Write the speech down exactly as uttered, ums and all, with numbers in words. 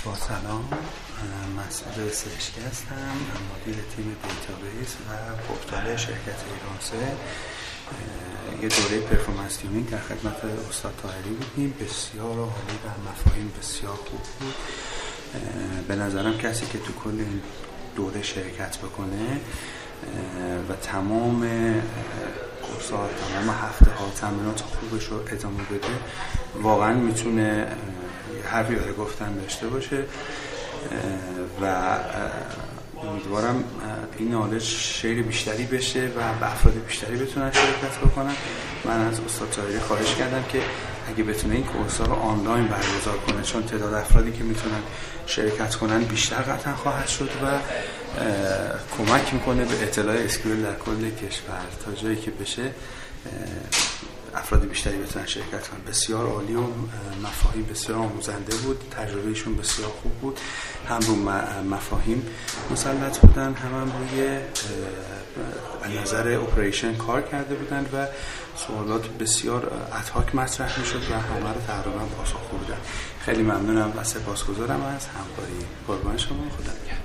با سلام، مسئول سرچگی هستم، مدیر تیم دیتابیس و پورتال شرکت ایرانسه. یه دوره پرفورمنس تیونینگ در خدمت استاد طاهری بودیم، بسیار عالی و مفاهیم بسیار خوب بود. به نظرم کسی که تو کل این دوره شرکت بکنه و تمام کورس‌ها، تمام هفته ها تمرینات خوبش رو ادامه بده، واقعا میتونه حرفی برای گفتن داشته باشه و امیدوارم این نالج شیر بیشتری بشه و به افراد بیشتری بتونن شرکت بکنن. من از استاد طاهری خواهش کردم که اگه بتونه این کورس‌ها رو آنلاین برگزار کنه، چون تعداد افرادی که میتونن شرکت کنن بیشتر قطعا خواهد شد و کمک میکنه به اطلاع اسکیول در کل کشور تا جایی که بشه افراد بیشتری بتونن شرکت کنن. بسیار عالی و مفاهیم بسیار آموزنده بود، تجربهشون بسیار خوب بود، هم رو مفاهیم مسلط بودن، هم هم روی نظر اپریشن کار کرده بودن و سوالات بسیار ادهاک مطرح میشد و همه رو تقریبا پاسخگو بودن. خیلی ممنونم و سپاسگزارم از همکاری. قربان شما، خدا نگهدار.